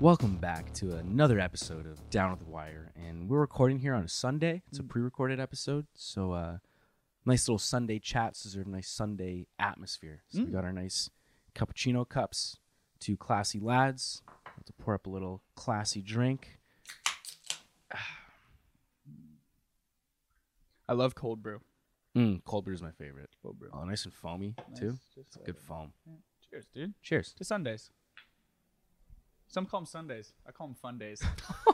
Welcome back to another episode of Down with the Wire, and we're recording here on a Sunday. It's a pre-recorded episode, so nice little Sunday chats deserve a nice Sunday atmosphere. So we got our nice cappuccino cups, two classy lads. To pour up a little classy drink. I love cold brew. Cold brew is my favorite. Cold brew. Oh, nice and foamy too. It's good foam. Yeah. Cheers, dude. Cheers. To Sundays. Some call them Sundays. I call them fun days.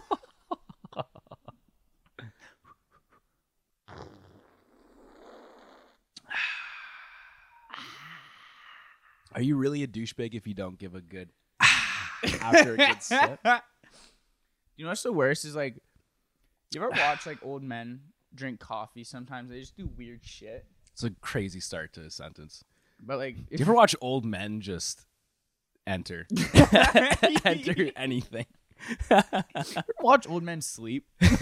Are you really a douchebag if you don't give a good after a good sip? You know what's the worst is like, you ever watch like old men drink coffee? Sometimes they just do weird shit. It's a crazy start to a sentence. But like, Do you ever watch old men just enter anything? watch old men sleep? No,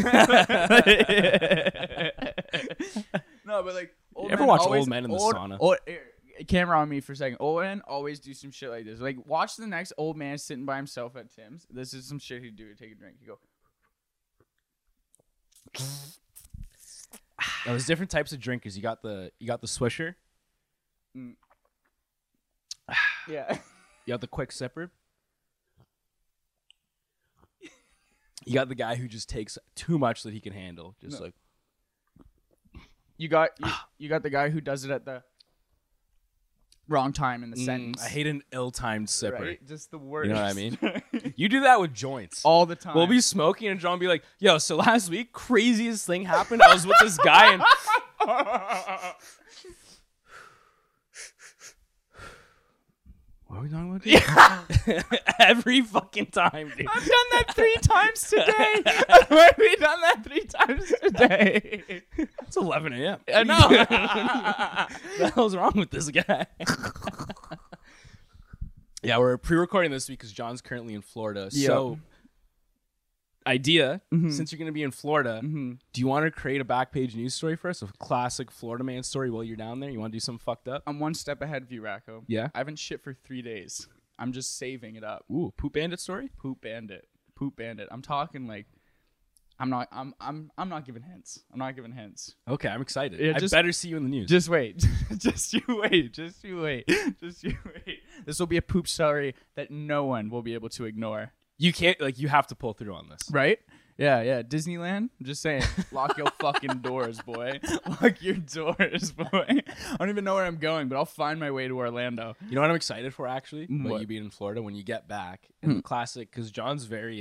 but like, You ever watch old men in the sauna? Camera on me for a second. Old men always do some shit like this. Like, watch the next old man sitting by himself at Tim's. This is some shit he'd do to take a drink. He'd go. Now, there's different types of drinkers. You got the swisher. Yeah. You got the quick sipper. You got the guy who just takes too much that he can handle. Just like you got the guy who does it at the wrong time in the sentence. I hate an ill-timed sipper. Right? Just the worst. You know what I mean? You do that with joints. All the time. We'll be smoking and John will be like, yo, so last week, craziest thing happened. I was with this guy and... What are we talking about? Yeah. Every fucking time, dude. I've done that 3 times today. Why have we done that 3 times today? It's 11 a.m. I know. What the hell's wrong with this guy? Yeah, we're pre-recording this week because John's currently in Florida. Yep. So, idea, since you're going to be in Florida, do you want to create a Backpage news story for us? A classic Florida man story while you're down there? You want to do something fucked up? I'm one step ahead of you, Racco. Yeah? I haven't shit for 3 days. I'm just saving it up. Ooh, Poop Bandit story? Poop bandit. I'm talking like I'm not giving hints. I'm not giving hints. Okay, I'm excited. Yeah, I better see you in the news. Just wait. Just you wait. This will be a poop story that no one will be able to ignore. You can't, you have to pull through on this. Right? Yeah. Disneyland? I'm just saying. Lock your fucking doors, boy. Lock your doors, boy. I don't even know where I'm going, but I'll find my way to Orlando. You know what I'm excited for, actually? About What? you being in Florida when you get back. And the classic, because John's very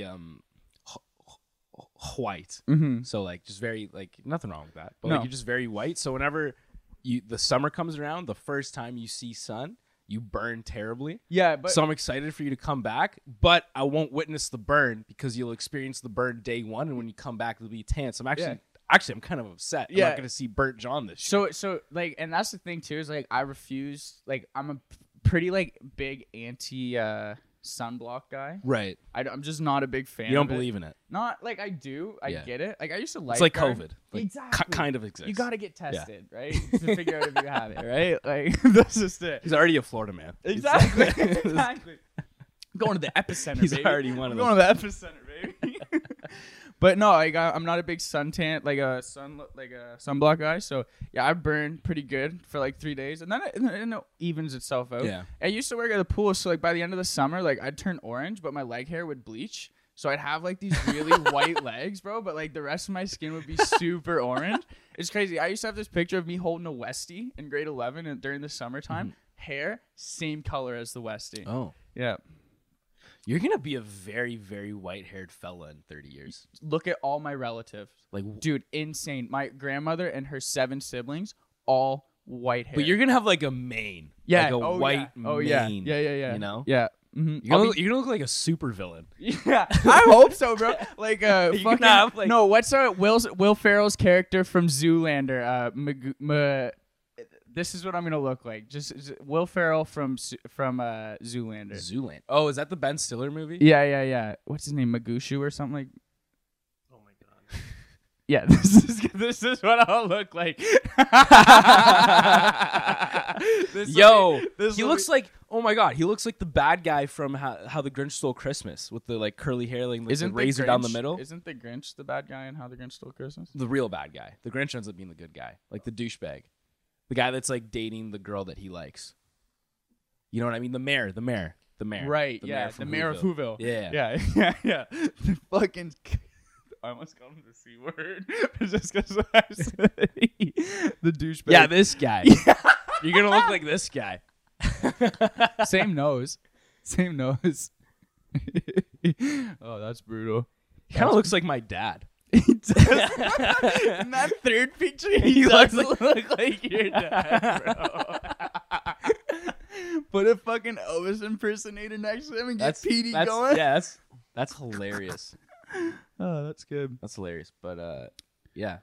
white. So, just very, nothing wrong with that. But, No. you're just very white. So, whenever the summer comes around, the first time you see sun, you burn terribly. Yeah, but So I'm excited for you to come back, but I won't witness the burn because you'll experience the burn day one, and when you come back, it'll be tan. So I'm I'm kind of upset. I'm not going to see burnt John this year. So and that's the thing too is I refuse. I'm a pretty big anti sunblock guy. Right. I'm just not a big fan. You don't of it. believe in it. Not I do. I get it. I used to like. It's like COVID. Exactly. Kind of exists. You got to get tested, right? To figure out if you have it, right? That's just it. He's already a Florida man. Exactly. Exactly. Going to the epicenter, He's baby. already one of those. Going to the epicenter, baby. But no, I'm not a big suntan, sunblock guy. So yeah, I burn pretty good for 3 days, and then it evens itself out. Yeah. I used to work at the pool, so by the end of the summer, I'd turn orange, but my leg hair would bleach. So I'd have these really white legs, bro, but the rest of my skin would be super orange. It's crazy. I used to have this picture of me holding a Westie in grade 11 and during the summertime. Hair, same color as the Westie. Oh. Yeah. You're going to be a very, very white-haired fella in 30 years. Look at all my relatives. Dude, insane. My grandmother and her 7 siblings, all white hair. But you're going to have a mane. Yeah. White mane. Oh, yeah. Yeah. You know? Yeah. You're going to look like a super villain. Yeah, I hope so, bro. Fucking have, no. What's Will Ferrell's character from Zoolander? This is what I'm gonna look like. Just Will Ferrell from Zoolander. Zoolander. Oh, is that the Ben Stiller movie? Yeah. What's his name? Magushu or something like. Oh my god. Yeah, this is what I'll look like. Yo, he looks like, oh my god, he looks like the bad guy from How the Grinch Stole Christmas with the like curly hair, like the razor down the middle. Isn't the Grinch the bad guy in How the Grinch Stole Christmas? The real bad guy. The Grinch ends up being the good guy, like the douchebag, the guy that's like dating the girl that he likes. You know what I mean? The mayor. Right? The The mayor of Whoville. Yeah. Yeah. The fucking. I almost called him the C word just because I said the douchebag. Yeah, this guy. You're gonna look like this guy. Same nose. Oh, that's brutal. He kind of looks like my dad. He does. In that third picture, he does look like your dad, bro. Put a fucking Elvis impersonator next to him and get PD going. Yeah, that's hilarious. Oh, that's good. That's hilarious. But yeah.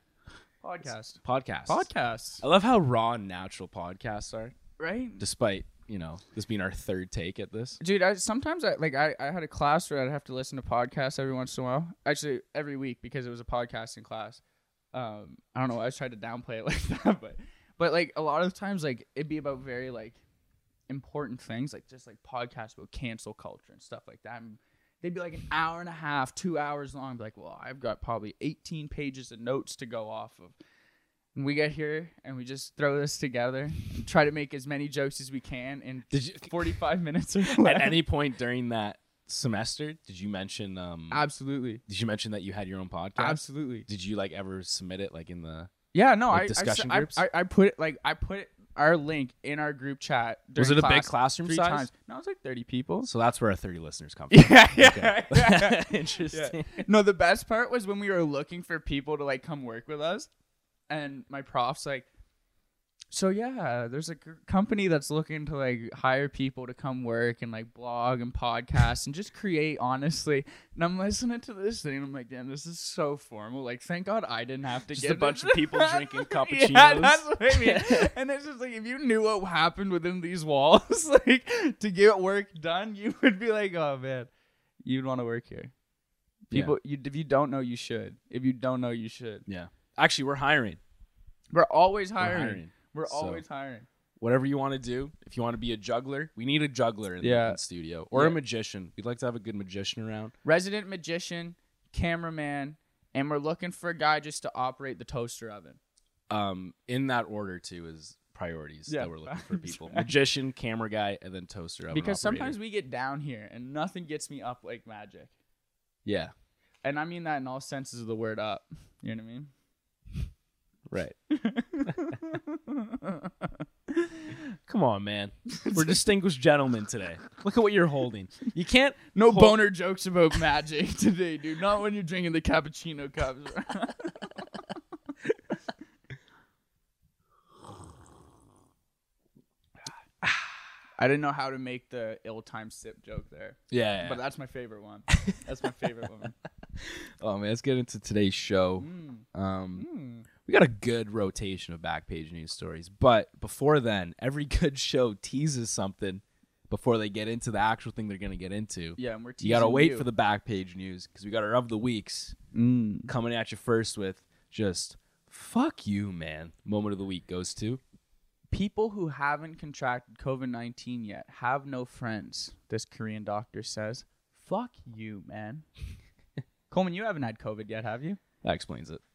Podcasts. I love how raw and natural podcasts are. Right? Despite, this being our third take at this. Dude, sometimes I had a class where I'd have to listen to podcasts every once in a while. Actually, every week because it was a podcasting class. I don't know. I was trying to downplay it like that, but like a lot of times, like it'd be about very like important things, like just like podcasts about cancel culture and stuff like that. And they'd be like an hour and a half, 2 hours long. I'd be like, well, I've got probably 18 pages of notes to go off of. And we get here and we just throw this together and try to make as many jokes as we can in 45 minutes or less. At any point during that semester, did you mention Absolutely. Did you mention that you had your own podcast? Absolutely. Did you like ever submit it like in the discussion groups? I put our link in our group chat. Was it a class big classroom 3 size? times. No, it was like 30 people. So that's where our 30 listeners come from. Yeah. Interesting. Yeah. No, the best part was when we were looking for people to like come work with us, and my prof's like, so yeah, there's a company that's looking to like hire people to come work and like blog and podcast and just create honestly. And I'm listening to this thing and I'm like, damn, this is so formal. Like, thank God I didn't have to just get a bunch of people drinking cappuccinos. Yeah, that's what I mean. And it's just like, if you knew what happened within these walls, like to get work done, you would be like, oh man, you'd want to work here. People, if you don't know, you should. If you don't know, you should. Yeah. Actually, we're hiring. We're always hiring. We're always hiring. Whatever you want to do. If you want to be a juggler, we need a juggler in the studio. Or a magician. We'd like to have a good magician around. Resident magician, cameraman, and we're looking for a guy just to operate the toaster oven. In that order, too, is priorities that we're looking for people. Magician, camera guy, and then toaster oven Because operator. sometimes we get down here and nothing gets me up like magic. Yeah. And I mean that in all senses of the word up. You know what I mean? Right. Come on, man. We're distinguished gentlemen today. Look at what you're holding. You can't... No boner jokes about magic today, dude. Not when you're drinking the cappuccino cups. I didn't know how to make the ill-timed sip joke there. Yeah. But that's my favorite one. That's my favorite one. Oh, man. Let's get into today's show. We got a good rotation of Backpage news stories. But before then, every good show teases something before they get into the actual thing they're going to get into. Yeah, and we're teasing you got to wait for the Backpage news because we got our of the weeks coming at you first with just, fuck you, man. Moment of the week goes to... People who haven't contracted COVID-19 yet have no friends, this Korean doctor says. Fuck you, man. Coleman, you haven't had COVID yet, have you? That explains it.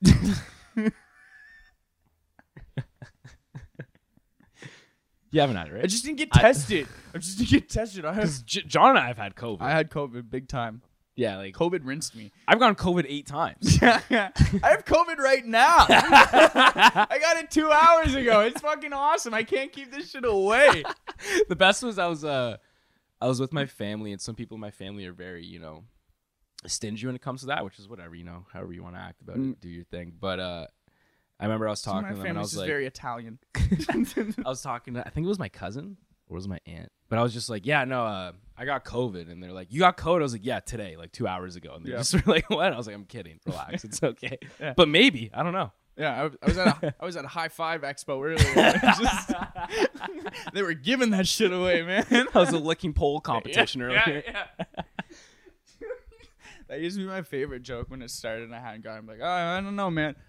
You haven't had it, right? I just didn't get tested. John and I have had COVID. I had COVID big time. Yeah, like COVID rinsed me. I've gone COVID 8 times. I have COVID right now. I got it 2 hours ago. It's fucking awesome. I can't keep this shit away. The best was I was with my family, and some people in my family are very, stingy when it comes to that, which is whatever, however you want to act about it, do your thing. But I remember I was talking to them, and I was like, very Italian. I was talking to, I think it was my cousin or was it my aunt, but I was just like, yeah, no, I got COVID, and they're like, you got COVID? I was like, yeah, today, like 2 hours ago, and they just were like, what? I was like, I'm kidding, relax, it's okay, but maybe, I don't know. Yeah, I was at a high five expo earlier. They were giving that shit away, man. That was a licking pole competition earlier. Yeah. That used to be my favorite joke when it started, and I hadn't got it. I'm like, oh, I don't know, man.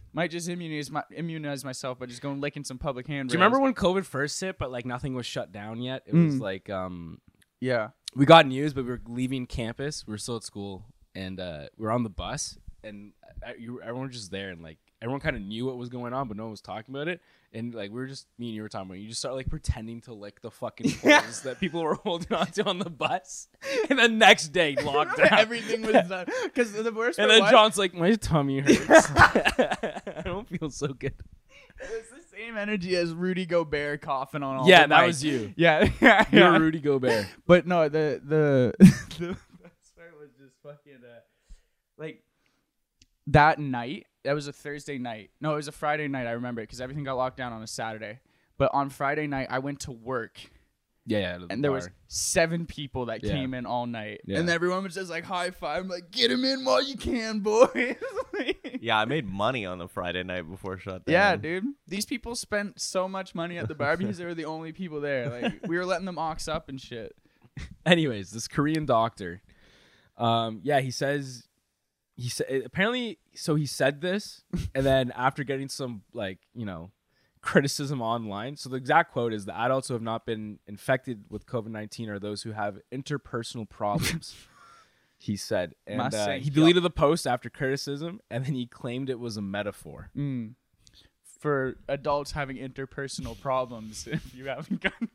Might just immunize myself by just going licking some public handrails. Do you remember when COVID first hit, but like nothing was shut down yet? It was like Yeah. we got news, but we were leaving campus. We were still at school, and we were on the bus, and everyone was just there, and like everyone kind of knew what was going on, but no one was talking about it. And like we were just, me and you were talking about, you just start like pretending to lick the fucking poles that people were holding onto on the bus, and the next day lockdown. Everything was done. Because the worst And part then John's like, my tummy hurts. I don't feel so good. It's the same energy as Rudy Gobert coughing on all Yeah, the that mics. was you. Yeah. You're Rudy Gobert. But no, the best part was just fucking like that night. That was a Thursday night. No, it was a Friday night. I remember it because everything got locked down on a Saturday. But on Friday night, I went to work. Yeah, And there was 7 people that Yeah. came in all night. Yeah. And everyone was just like high five. I'm like, get him in while you can, boys. Yeah, I made money on the Friday night before shutdown. Yeah, dude. These people spent so much money at the bar because they were the only people there. Like, we were letting them ox up and shit. Anyways, this Korean doctor, he said apparently, so he said this, and then after getting some like, criticism online. So the exact quote is, the adults who have not been infected with COVID-19 are those who have interpersonal problems. He said, and he deleted the post after criticism, and then he claimed it was a metaphor. For adults having interpersonal problems, if you haven't gotten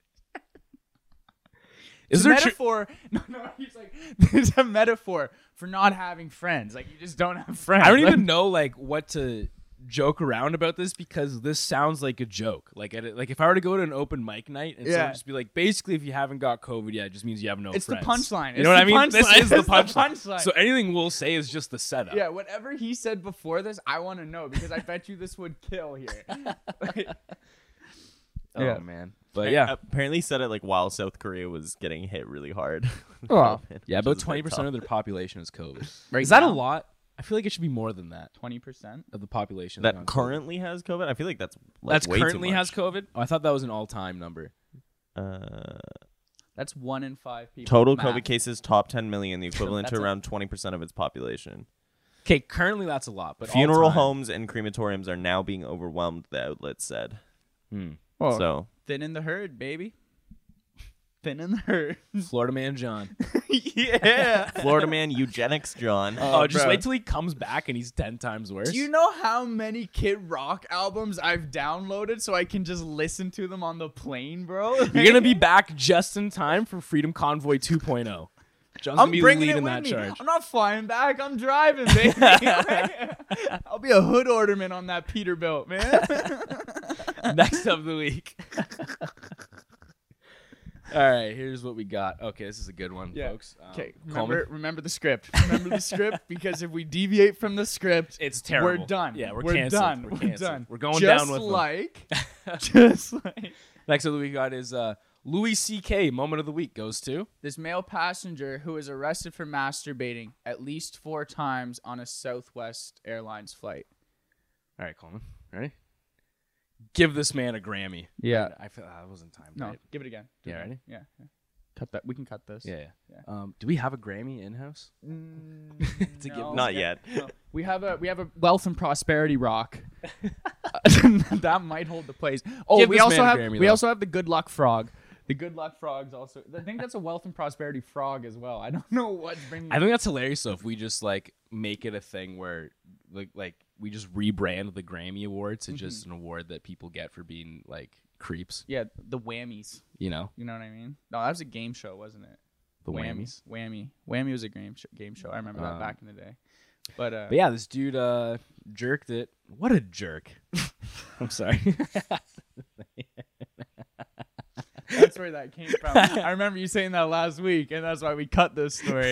Is it's there a metaphor? No, he's like, there's a metaphor for not having friends. Like, you just don't have friends. I don't even know like what to joke around about this, because this sounds like a joke. Like if I were to go to an open mic night and someone just be like, basically, if you haven't got COVID, it just means you have no It's friends. the punchline. You know what I mean? This is the It's punchline. So anything we'll say is just the setup. Yeah, whatever he said before this, I want to know, because I bet you this would kill here. Oh Yeah. man. But yeah. Apparently he said it like while South Korea was getting hit really hard. Oh. Yeah, Which about is a bit 20% tough. of their population is COVID. Right Is that now? a lot? I feel like it should be more than that 20%? of the population that on COVID. currently has COVID. I feel like that's like That's way currently too has much. COVID. Oh, I thought that was an all-time number. That's 1 in 5 people. Total Math. COVID cases top 10 million, the equivalent to That's around 20% of its population. Okay, currently that's a lot, but Funeral all-time- homes and crematoriums are now being overwhelmed, the outlet said. Well, So thin in the herd, baby. Thin in the herd. Florida man John. Yeah. Florida man eugenics John. Oh, just bro. wait till he comes back and he's 10 times worse. Do you know how many Kid Rock albums I've downloaded so I can just listen to them on the plane, bro? You're gonna be back just in time for Freedom Convoy 2.0. John's gonna I'm be bringing it leading with that me. charge. I'm not flying back. I'm driving, baby. I'll be a hood orderman on that Peterbilt, man. Next of the week. All right, here's what we got. Okay, this is a good one, Yeah. folks. Okay, Coleman? remember the script. Remember the script, because if we deviate from the script, It's terrible. we're done. Yeah, we're canceled. done. We're canceled. done. We're going just down with them. like, just like Next of the week we got is Louis C.K. Moment of the week goes to. this male passenger who was arrested for masturbating at least 4 times on a Southwest Airlines flight. All right, Coleman, ready? Give this man a Grammy. Yeah. I feel that wasn't timed No, right. give it again. Do Yeah, it again. ready? Yeah. Cut that. We can cut this. Yeah. Yeah. Do we have a Grammy in house? To give Not yet. No. We have a wealth and prosperity rock. That might hold the place. Oh, Give we this also man a have Grammy, we though. also have the good luck frog. The good luck frog's also. I think that's a wealth and prosperity frog as well. I don't know what's bringing. I think that's hilarious. So if we just like make it a thing where like we just rebrand the Grammy Award to just an award that people get for being like creeps, yeah, the whammies. you know, You know what I mean? No, that was a game show, wasn't it? the whammies. Whammy was a game show. I remember that back in the day. But yeah, this dude jerked it. What a jerk. I'm sorry. that's where that came from. I remember you saying that last week, and that's why we cut this story.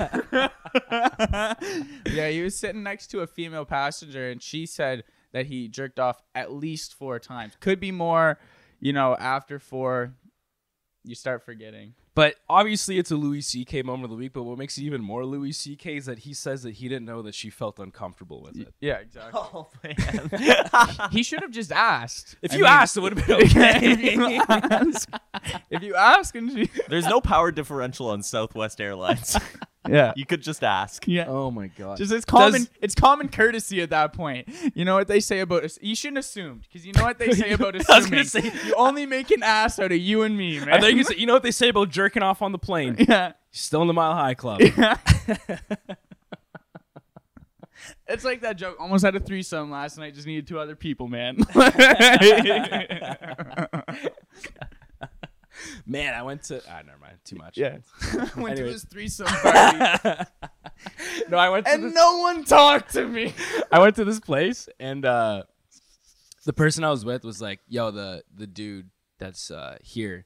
Yeah, he was sitting next to a female passenger, and she said that he jerked off at least 4 times. Could be more, after 4, you start forgetting. But obviously it's a Louis C.K. moment of the week, but what makes it even more Louis C.K. is that he says that he didn't know that she felt uncomfortable with it. Yeah, exactly. Oh, man. He should have just asked. If I you mean, asked, it would have been okay. if you ask and she... There's no power differential on Southwest Airlines. Yeah. You could just ask. Yeah. Oh my god. Just it's common courtesy at that point. You know what they say about us? You shouldn't assume, because you know what they say about assuming. I was gonna say, you only make an ass out of you and me, man. I think you know what they say about jerking off on the plane. Yeah. Still in the Mile High Club. Yeah. It's like that joke. Almost had a threesome last night. Just needed 2 other people, man. Man, I went to. Never mind. Too much. Yeah. Went to Anyway. this threesome party, No, I went to and no one talked to me. I went to this place, and the person I was with was like, "Yo, the dude that's here,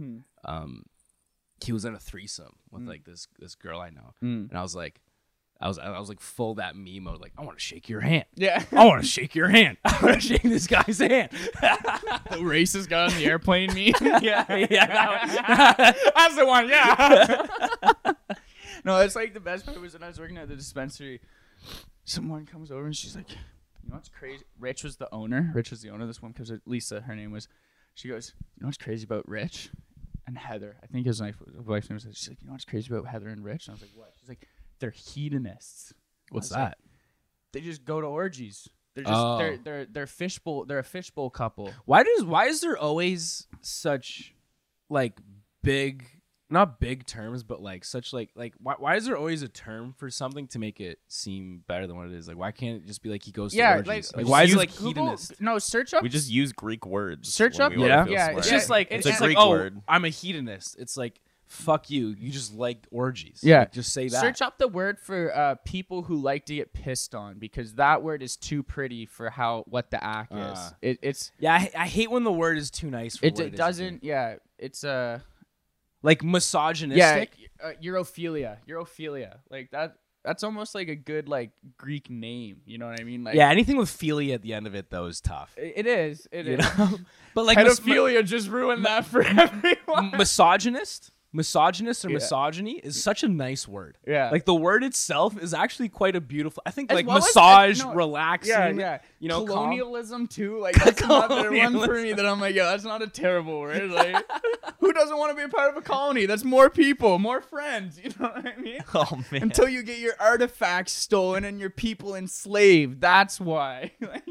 he was in a threesome with like this girl I know," and I was like full that meme mode, like, I want to shake your hand. Yeah. I want to shake your hand. I want to shake this guy's hand. The racist guy on the airplane meme. yeah, That's the one, yeah. No, it's like the best part was when I was working at the dispensary. Someone comes over and she's like, you know what's crazy? Rich was the owner. Rich was the owner of this one because Lisa, her name was. She goes, you know what's crazy about Rich and Heather? I think his wife's name was. She's like, you know what's crazy about Heather and Rich? And I was like, what? She's like, they're hedonists. What's I was like, that? they just go to orgies. They're just they're fishbowl. They're a fishbowl couple. Why is there always such like big, not big terms, but like such like why is there always a term for something to make it seem better than what it is? Like, why can't it just be like he goes to orgies? Like why is it like Google, hedonist? No, search up. We just use Greek words. Search when up- we wanna Yeah? feel Yeah, smart. It's just like It's it's, a like, Greek oh, word. I'm a hedonist. It's like, fuck you. You just like orgies. Yeah. Like, just say that. Search up the word for people who like to get pissed on, because that word is too pretty for what the act is. It's Yeah, I hate when the word is too nice for it, what it is. doesn't. Yeah, it's Like misogynistic. Europhilia. Like that. That's almost like a good like Greek name. You know what I mean? Like Yeah, anything with philia at the end of it though is tough. it is. It You is. know? But like Pedophilia just ruined that for everyone. misogynist or Yeah. misogyny is such a nice word. Yeah. Like the word itself is actually quite a beautiful. I think As like well as- massage, no, relaxing. Yeah. You know, colonialism too. Like that's another one for me that I'm like, yeah, that's not a terrible word. Like, who doesn't want to be a part of a colony? That's more people, more friends. You know what I mean? Oh man. Until you get your artifacts stolen and your people enslaved. That's why.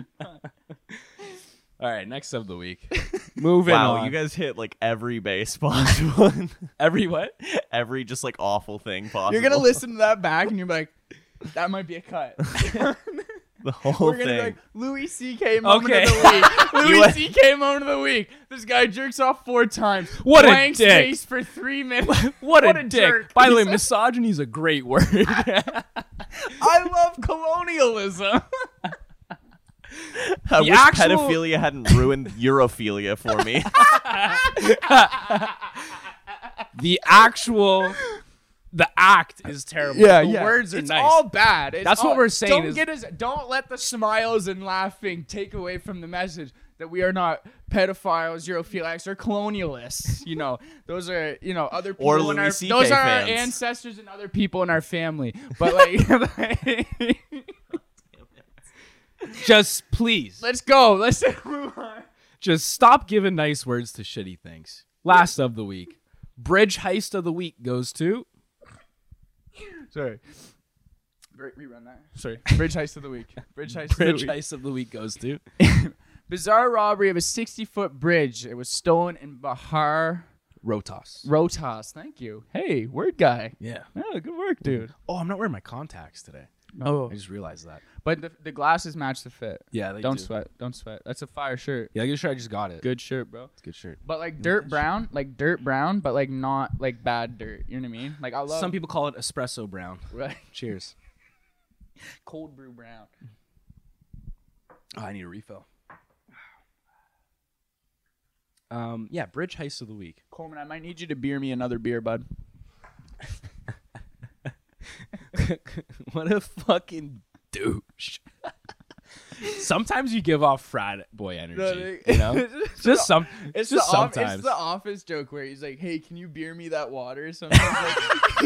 All right, next of the week. Moving Wow, on. you guys hit like every base possible. Every what? Every just like awful thing possible. You're gonna listen to that back and you're like, that might be a cut. the whole We're gonna thing. be like, Louis C.K. moment Okay. of the week. Louis C.K. moment of the week. This guy jerks off 4 times. What a Blank dick. space for 3 minutes. What a a dick. jerk. By the way, misogyny is a great word. I love colonialism. I the wish actual- pedophilia hadn't ruined Europhilia for me. The act is terrible. The words are it's nice. all bad. It's That's what all- we're saying Don't let the smiles and laughing take away from the message that we are not pedophiles, Europhiliacs, or colonialists. You know, those are other people Or in our. Louis CK Those are our fans. ancestors and other people in our family. But like, Just please. let's go. Let's move on. Just stop giving nice words to shitty things. Last of the week. Bridge heist of the week goes to Sorry. Rerun that. Sorry. Bridge heist of the week. Bridge heist. Bridge of the week. heist of the week goes to Bizarre robbery of a 60-foot bridge. It was stolen in Bahar Rotas. Thank you. Hey, word guy. Yeah. Yeah, good work, dude. Oh, I'm not wearing my contacts today. Oh, I just realized that. but the glasses match the fit. Yeah, they Don't do. sweat. Don't sweat. That's a fire shirt. Yeah, I'm sure I just got it. Good shirt, bro. It's a good shirt. But like dirt brown, but like not like bad dirt. You know what I mean? Like I love Some people call it espresso brown. right. Cheers. Cold brew brown. Oh, I need a refill. Yeah, bridge heist of the week. Coleman, I might need you to beer me another beer, bud. What a fucking douche. Sometimes you give off frat boy energy, you know? Just some. It's just the sometimes. It's the office joke where he's like, "Hey, can you beer me that water?" Sometimes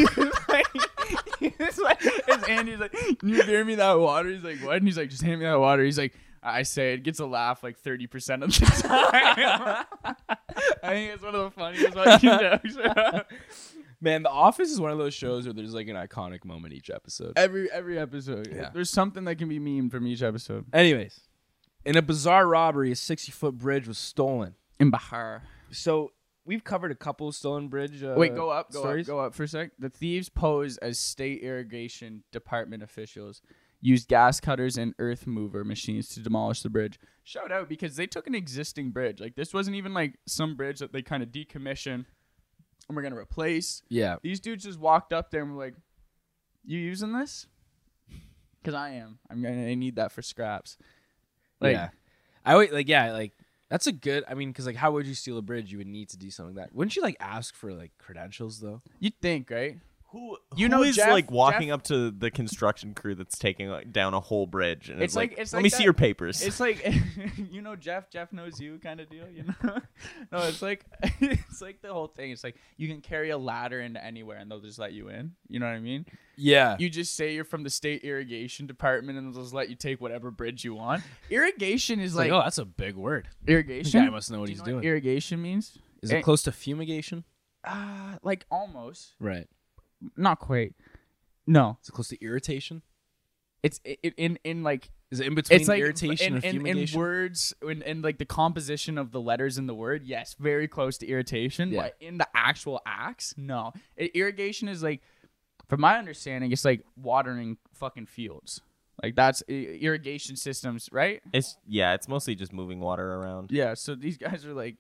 it's Andy's like, "Can you beer me that water?" He's like, "What?" And he's like, "Just hand me that water." He's like, I say it gets a laugh like 30% of the time. I think it's one of the funniest fucking jokes. Man, The Office is one of those shows where there's like an iconic moment each episode. Every episode. Yeah. There's something that can be memed from each episode. Anyways, in a bizarre robbery, a 60-foot bridge was stolen. In Bahar. So we've covered a couple of stolen bridge. Wait, go up for a sec. The thieves pose as state irrigation department officials, used gas cutters and earth mover machines to demolish the bridge. Shout out, because they took an existing bridge. Like, this wasn't even like some bridge that they kind of decommissioned and we're gonna replace. Yeah. These dudes just walked up there and were like, "You using this?" Because I am. I need that for scraps. Like, yeah. I would like that's a good. I mean, because like, how would you steal a bridge? You would need to do something like that. Wouldn't you like ask for like credentials though? you'd think, right? Who know is Jeff- like walking Jeff- up to the construction crew that's taking down a whole bridge and It's it's like, like- it's let like me that- see your papers. It's like, Jeff knows you kind of deal, you know? No, it's like it's like the whole thing. It's like you can carry a ladder into anywhere and they'll just let you in. You know what I mean? Yeah. You just say you're from the state irrigation department and they'll just let you take whatever bridge you want. Irrigation is like, like oh, that's a big word. irrigation. The guy must know what Do he's you doing. What irrigation means? Is it close to fumigation? Like almost. Right. Not quite. No. Is it close to irritation? It's in like Is it in between it's like irritation and in fumigation? words in like the composition of the letters in the word, yes, very close to irritation. Yeah. But in the actual acts, no. Irrigation is like, from my understanding, it's like watering fucking fields. Like that's irrigation systems, right? It's mostly just moving water around. Yeah. So these guys are like,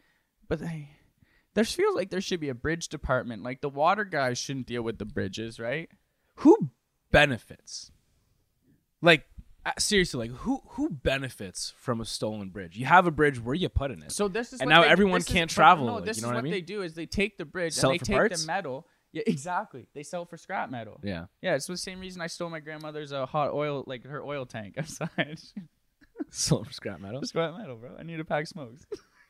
there feels like there should be a bridge department. Like the water guys shouldn't deal with the bridges, right? Who benefits? Like seriously, like who benefits from a stolen bridge? You have a bridge, where you putting it? So this is And what now they do. everyone This is- can't but travel, No, like, this you know is what I what mean? they do is they take the bridge Sell and it they for take parts? the metal. Yeah, exactly. They sell it for scrap metal. Yeah. Yeah, it's the same reason I stole my grandmother's hot oil, like her oil tank outside. Sold for scrap metal. Scrap metal, bro. I need a pack of smokes.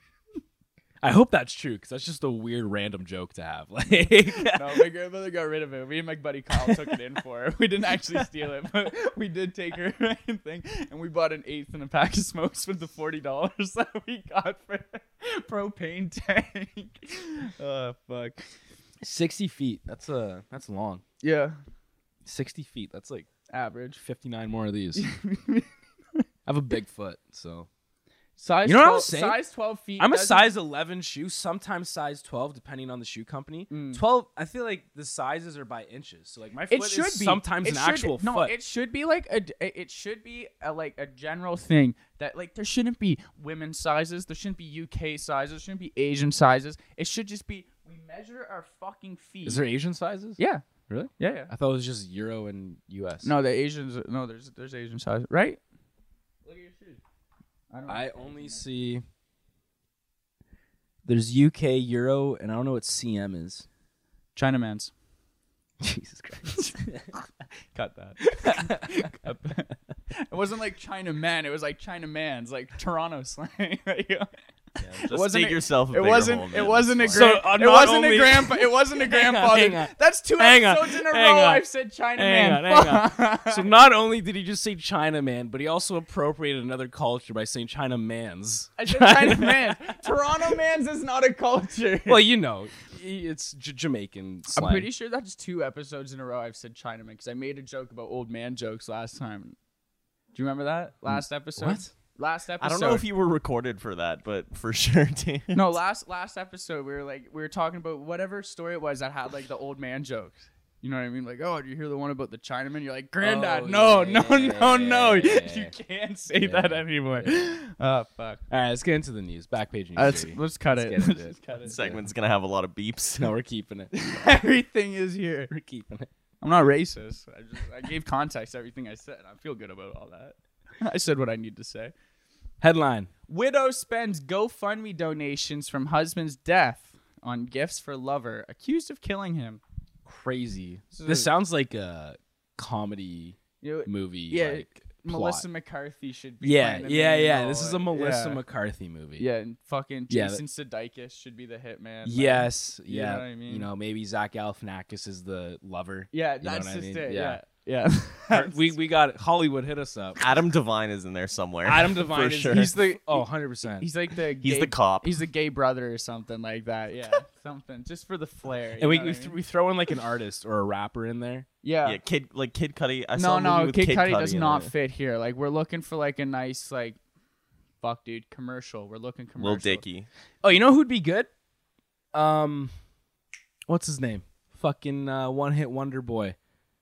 I hope that's true, because that's just a weird random joke to have. Like, No, my grandmother got rid of it. Me and my buddy Kyle took it in for her. We didn't actually steal it, but we did take her thing, and we bought an eighth and a pack of smokes for the $40 that we got for the propane tank. Oh fuck. 60 feet. That's long. Yeah, 60 feet. That's like average. 59 more of these. I have a big foot, so. Size. You know what I 12, was saying? Size 12 feet. I'm a doesn't- size 11 shoe, sometimes size 12, depending on the shoe company. 12, I feel like the sizes are by inches. So like my foot It should is be sometimes It an should- actual no, foot. it should be like like a general thing that like there shouldn't be women's sizes, there shouldn't be UK sizes, there shouldn't be Asian sizes. It should just be we measure our fucking feet. Is there Asian sizes? Yeah. Really? Yeah. I thought it was just Euro and US. No, the Asians. No, there's Asian sizes, right? Look at your shoes. I only see there's UK, Euro, and I don't know what CM is. Chinaman's. Jesus Christ. Cut that. Cut that. It wasn't like China man. It was like China man's, like Toronto slang. There you go. Just wasn't dig a- yourself a It bigger wasn't. hole, it man. wasn't a It's grand. fine. it not wasn't only- a grandpa. It wasn't a grandfather. hang on. That's two Hang on, episodes in a hang row. on. I've said China Hang man. on. So not only did he just say China man, but he also appropriated another culture by saying China man's. I said China man. Toronto man's is not a culture. Well, you know, it's Jamaican slang. I'm pretty sure that's 2 episodes in a row I've said Chinaman because I made a joke about old man jokes last time. Do you remember that last episode? What? Last episode. I don't know if you were recorded for that, but for sure, Dan. No, last episode we were talking about whatever story it was that had like the old man jokes. You know what I mean? Like, oh, did you hear the one about the Chinaman? You're like, Granddad, Oh, no. yeah. You can't say that anymore. Oh fuck. All right, let's get into the news. Back page news. Let's cut it. Let's get into Let's it. cut it. Segment's gonna have a lot of beeps. No, we're keeping it. Everything is here. We're keeping it. I'm not racist. I gave context to everything I said. I feel good about all that. I said what I need to say. Headline. Widow spends GoFundMe donations from husband's death on gifts for lover accused of killing him. Crazy. This is This a- sounds like a comedy You know, movie. yeah, like, Melissa plot. McCarthy should be. Yeah, playing the yeah, main yeah. role, This is a like, Melissa yeah. McCarthy movie. Yeah, and fucking Yeah, Jason Sudeikis should be the hitman. like, Yes. you Yeah. know what I mean? You know, maybe Zach Galifianakis is the lover. Yeah, You know that's what I just mean? it. Yeah. Yeah. Yeah. we got Hollywood hit us up. Adam Devine is in there somewhere. Adam Devine For is sure. He's the 100%. he's like the He's gay, the cop. He's the gay brother or something like that. Yeah, something just for the flair. and we know what I mean? we throw in like an artist or a rapper in there. yeah. Yeah, Kid Cudi. I saw a movie No, with Kid Kid Cudi does in not it. fit here. Like we're looking for like a nice like, fuck, dude, commercial. We're looking commercial. Lil Dicky. Oh, you know who'd be good? What's his name? Fucking one hit wonder boy.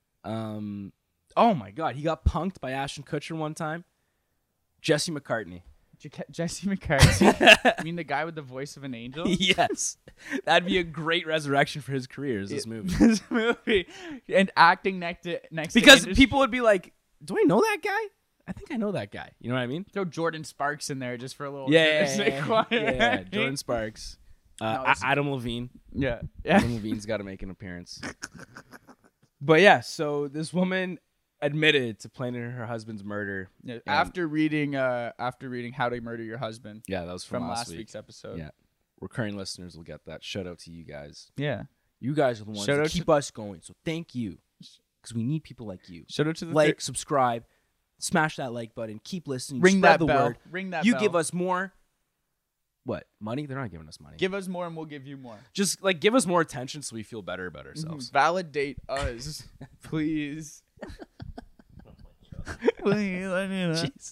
Oh my god, he got punked by Ashton Kutcher one time. Jesse McCartney. Jesse McCarthy. You mean the guy with the voice of an angel? Yes, that'd be a great resurrection for his career. Is this movie? This movie and acting next to Because Andrew- people would be like, "Do I know that guy? I think I know that guy." You know what I mean? throw Jordan Sparks in there just for a little Yeah. Jordan Sparks. No, this- Adam Levine. yeah. Adam Levine's got to make an appearance. But yeah, so this woman admitted to planning her husband's murder. Yeah, after reading How to Murder Your Husband Yeah, that was from from last week. week's episode. Yeah. Recurring listeners will get that. Shout out to you guys. Yeah. You guys are the ones Shout that out keep us going. So thank you. Because we need people like you. Shout out to the Like, subscribe, smash that like button, keep listening, ring spread that the bell. word. Ring that You bell. give us more. What? Money? They're not giving us money. Give us more and we'll give you more. Just like give us more attention so we feel better about ourselves. Validate us, please. Please, let me know. Jeez.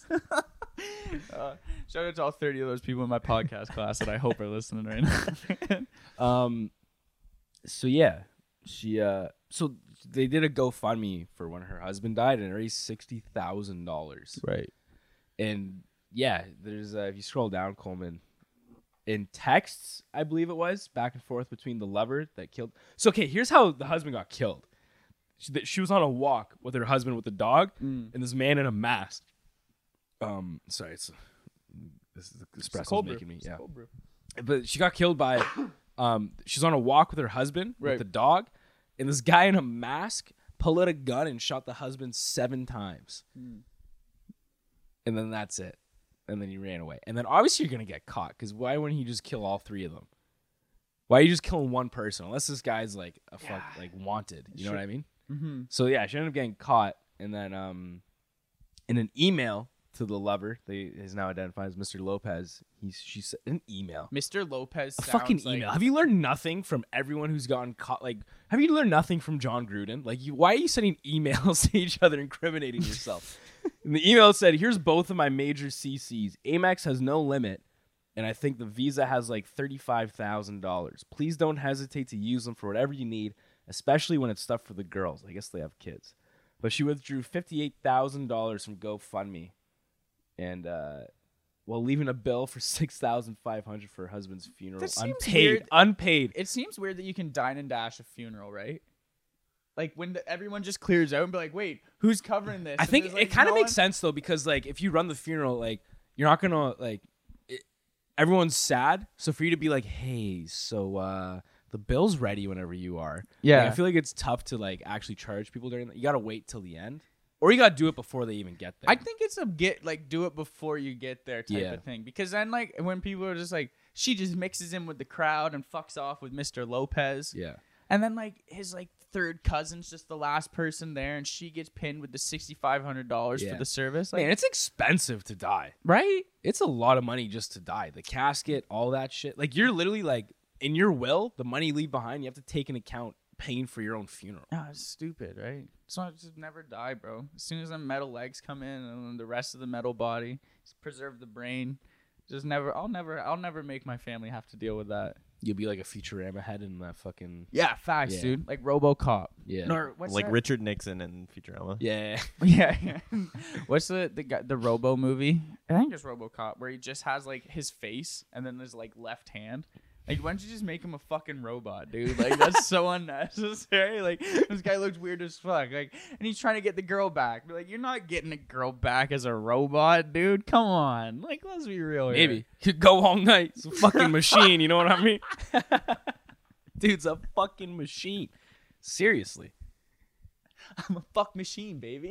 Shout out to all 30 of those people in my podcast class that I hope are listening right now. So yeah, she so they did a GoFundMe for when her husband died and it raised $60,000. Right. And yeah, there's if you scroll down, Coleman, in texts, I believe it was back and forth between the lover that killed. So okay, here's how the husband got killed. She was on a walk with her husband with the dog, and this man in a mask. Sorry, this is the espresso's making me. Yeah, but she got killed by. She's on a walk with her husband with Right. the dog, and this guy in a mask pulled out a gun and shot the husband 7 times. And then that's it. And then he ran away. And then obviously you're gonna get caught because why wouldn't he just kill all 3 of them? Why are you just killing one person? Unless this guy's like a fuck like wanted. You know what I mean? Mm-hmm. So yeah, she ended up getting caught, and then in an email to the lover, they is now identified as Mr. Lopez. She sent an email, Mr. Lopez. a fucking sounds like- email. Have you learned nothing from everyone who's gotten caught? Like, have you learned nothing from John Gruden? Like, why are you sending emails to each other, incriminating yourself? And the email said, "Here's both of my major CCs. Amex has no limit." And I think the Visa has like $35,000. Please don't hesitate to use them for whatever you need, especially when it's stuff for the girls. I guess they have kids. But she withdrew $58,000 from GoFundMe, and while leaving a bill for $6,500 for her husband's funeral, That seems unpaid. weird. Unpaid. It seems weird that you can dine and dash a funeral, right? Like when everyone just clears out and be like, "Wait, who's covering this?" I And think there's, it like, kind of no makes one- sense though, because like if you run the funeral, like you're not gonna like everyone's sad, so for you to be like, "Hey, so the bill's ready whenever you are." Yeah. Like, I feel like it's tough to like actually charge people during that. You gotta wait till the end, or you gotta do it before they even get there. I think it's a do it before you get there type Yeah. of thing. Because then like when people are just like she just mixes in with the crowd and fucks off with Mr. Lopez. yeah. And then like his like third cousin's just the last person there and she gets pinned with the $6,500 Yeah. for the service. Like, Man, it's expensive to die. right? It's a lot of money just to die. The casket, all that shit. Like you're literally like in your will, the money you leave behind, you have to take into account paying for your own funeral. Oh, it's stupid, right? So I just never die, bro. As soon as the metal legs come in and then the rest of the metal body, just preserve the brain. Just never I'll never make my family have to deal with that. You'll be like a Futurama head in that fucking Yeah, facts, Yeah. dude. Like RoboCop. yeah. No, what's like that? Richard Nixon in Futurama. Yeah. Yeah. What's the guy, the Robo movie? I think it's RoboCop where he just has like his face and then his like left hand. Like, why don't you just make him a fucking robot, dude? Like, that's so unnecessary. Like, this guy looks weird as fuck. Like, and he's trying to get the girl back. But, like, you're not getting a girl back as a robot, dude. Come on. Like, let's be real here. Maybe. Could go all night. It's a fucking machine, you know what I mean? Dude's a fucking machine. Seriously. I'm a fuck machine, baby.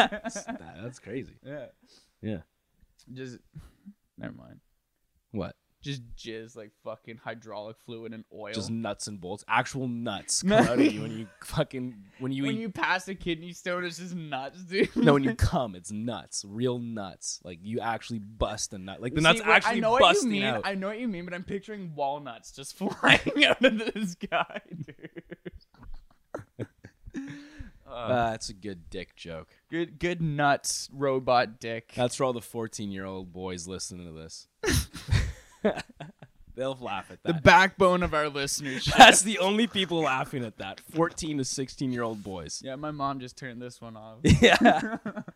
That's crazy. Yeah. Yeah. Just, never mind. What? Just jizz like fucking hydraulic fluid and oil. Just nuts and bolts. Actual nuts come out of you when you when you when eat. you pass a kidney stone, it's just nuts, dude. No, when you come, it's nuts. Real nuts. Like you actually bust a nut. Like the See, nuts what- actually I know what busting you mean. out. I know what you mean, but I'm picturing walnuts just flying out of the sky, dude. That's a good dick joke. Good nuts, robot dick. That's for all the 14-year-old boys listening to this. They'll laugh at The that. backbone of our listeners. That's the only people laughing at that. 14 to 16-year-old boys. Yeah, my mom just turned this one off. Yeah.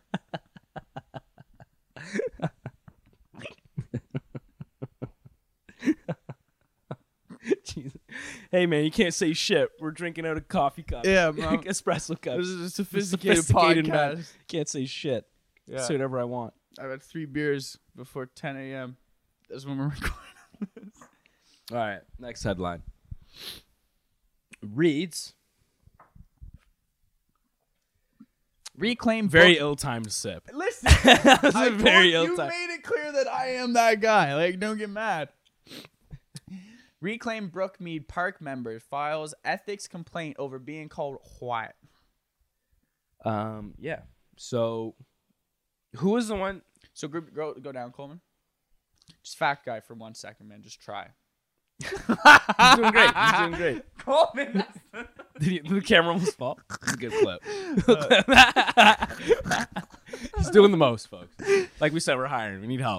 Jesus. Hey man, you can't say shit. We're drinking out of coffee cups. Yeah, Mom. Espresso cups. This is a sophisticated man. podcast. Can't say shit. Yeah. Say whatever I want. I've had 3 beers before 10 a.m. That's when we're recording. All right, next headline. Reads Reclaim very book- ill-timed sip. Listen, That's I a very told you ill-timed. made it clear that I am that guy. Like, don't get mad. Reclaim Brookmead Park member files ethics complaint over being called white. Yeah. So, who was the one? So go down, Coleman. Just fact guy for 1 second, man. Just try. He's doing great. He's doing great. Coleman. Did the camera almost fall? It's a good clip. He's doing the most, folks. Like we said, we're hiring. We need help.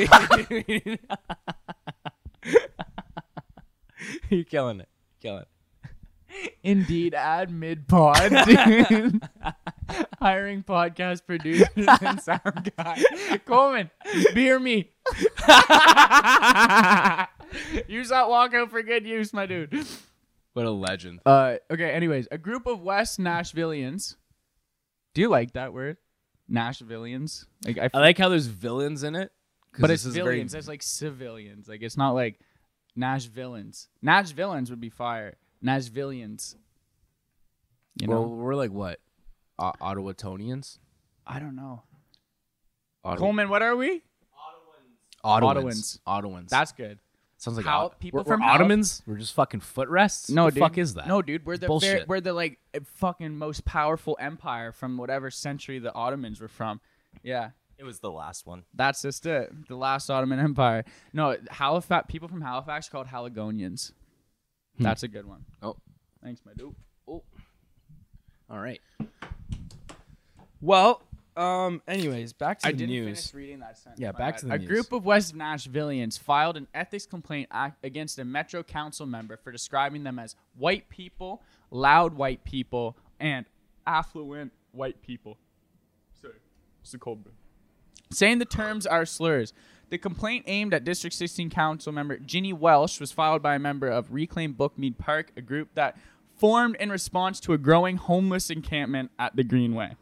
You're killing it. Killing it. Indeed, ad mid pod, dude. Hiring podcast producers and sound guy. Coleman, beer me. Use that walkout for good use, my dude. What a legend. Okay, anyways, a group of West Nashvillians. Do you like that word? Nashvillians? Like I like how there's villains in it. 'Cause but this it's is very- villains. It's like civilians. Like it's not like Nashvillans. Nashvillans would be fire. Nashvillians. You know? Well, we're like what? Ottawatonians? I don't know. Ottawa- Coleman, what are we? Ottawans. Ottawans. That's good. sounds like how people we're from Ottomans. We're just fucking footrests. No, the dude. fuck is that? No, dude. We're the Bullshit. we're the like fucking most powerful empire from whatever century the Ottomans were from. Yeah, It was the last one. that's just it. The last Ottoman Empire. No, Halifax. People from Halifax called Haligonians. That's a good one. Oh. Thanks, my dude. All right. Well, anyways, back to I the didn't news. finish reading that sentence. Yeah, my back bad. to the A news. group of West Nashvillians filed an ethics complaint against a Metro Council member for describing them as white people, loud white people, and affluent white people. Sorry, it's a cold brew. Saying the terms are slurs. The complaint aimed at District 16 Council member Ginny Welsh was filed by a member of Reclaim Brookmead Park, a group that formed in response to a growing homeless encampment at the Greenway.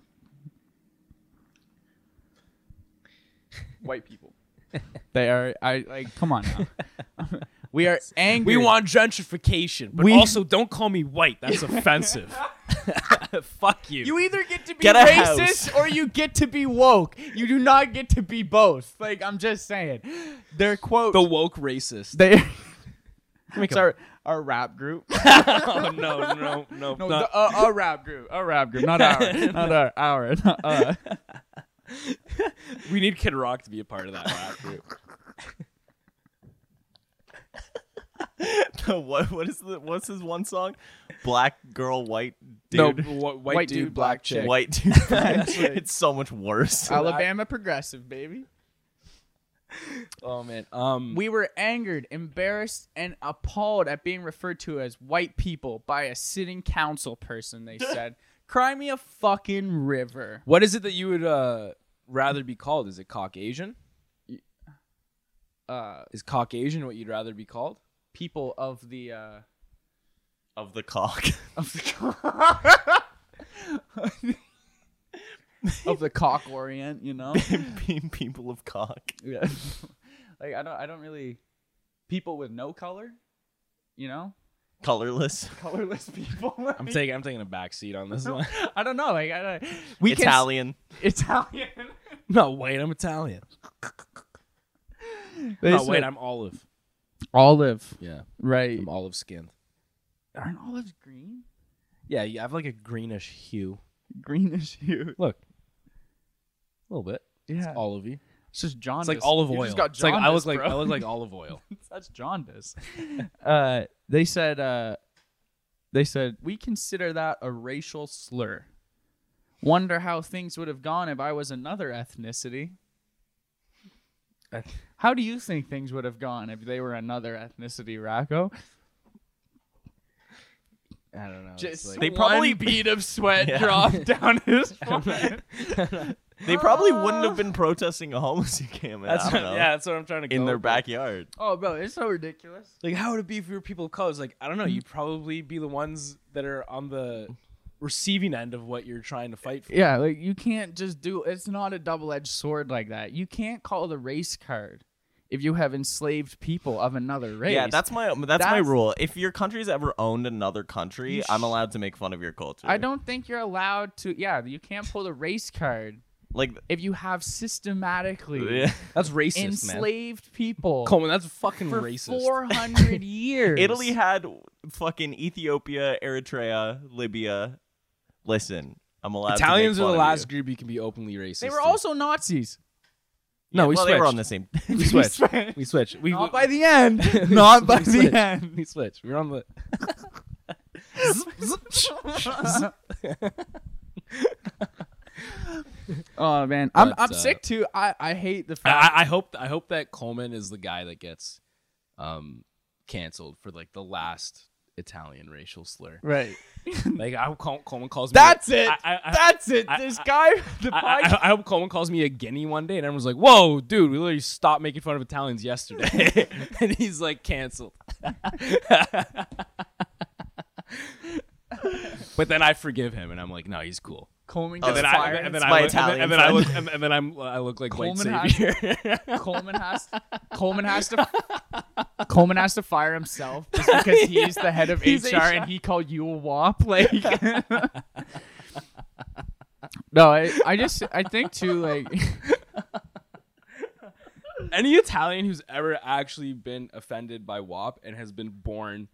White people. They are. Come on now. We are angry. We want gentrification, but We- also don't call me white. That's offensive. Fuck you. You either get to be Get a racist or you get to be woke. You do not get to be both. Like, I'm just saying. Their quote. the woke racist. They. It's our rap group. Oh, no. No, not- a rap group. A rap group. Not our. Not we need Kid Rock to be a part of that rap group. What's his one song? Black girl, white dude. No, White dude, black chick. White dude. It's so much worse. Alabama progressive, baby. Oh man. We were angered, embarrassed, and appalled at being referred to as white people by a sitting council person, they said. Cry me a fucking river. What is it that you would rather be called? Is it Caucasian? Is Caucasian what you'd rather be called? People of the Of the cock. of the cock orient, you know? Being people of cock. Yeah. Like I don't really people with no color, you know? Colorless. Colorless people. I'm taking a back seat on this one. I don't know. Like Italian. Italian. No, wait, I'm Italian. No, wait, I'm olive. Olive. Yeah, Right. I'm olive skinned. Aren't olives green? Yeah, you have like a greenish hue. Greenish hue. Look, a little bit. Yeah. It's olivey. It's just jaundice. It's like olive You oil. just got It's like jaundice, I bro. look like olive oil. That's jaundice. They said we consider that a racial slur. Wonder how things would have gone if I was another ethnicity. How do you think things would have gone if they were another ethnicity, Rocco? I don't know. Just It's They one probably- bead of sweat Yeah. dropped down his forehead. They probably wouldn't have been protesting a homeless encampment. that's I don't know, that's what I'm trying to go in their for. backyard. Oh, bro, it's so ridiculous. Like, how would it be if we were people of color? It's like, I don't know. You'd probably be the ones that are on the receiving end of what you're trying to fight for. Yeah, like you can't just do. It's not a double-edged sword like that. You can't call the race card if you have enslaved people of another race. Yeah, that's my my That's- rule. If your country's ever owned another country, I'm allowed to make fun of your culture. I don't think you're allowed to. Yeah, you can't pull the race card like. if you have systematically Yeah. That's racist, man. enslaved people Coleman, that's fucking for racist. 400 years. Italy had fucking Ethiopia, Eritrea, Libya. Listen, I'm allowed. Italians to are make the fun of last you. group you can be openly racist. They were to. also Nazis. No, we well, switched. they were on the same. We switched. We switched. We Not by the end. Not by we the switched. end. We switched. We were on the. Oh man, I'm But, sick too. I hate the fact. I hope that Coleman is the guy that gets canceled for like the last Italian racial slur. Right. Like I hope Coleman calls me. That's it. I- That's it. I- This guy. The podcast. I hope Coleman calls me a guinea one day, and everyone's like, "Whoa, dude, we literally stopped making fun of Italians yesterday," and he's like canceled. But then I forgive him, and I'm like, "No, he's cool." Coleman Oh, gets then fired. It's my Italian I friend. look like white Coleman has- savior. Coleman has to fire himself just because he's the head of He's HR, HR. and he called you a wop. Like, no, I think too. Like, Any Italian who's ever actually been offended by WAP and has been born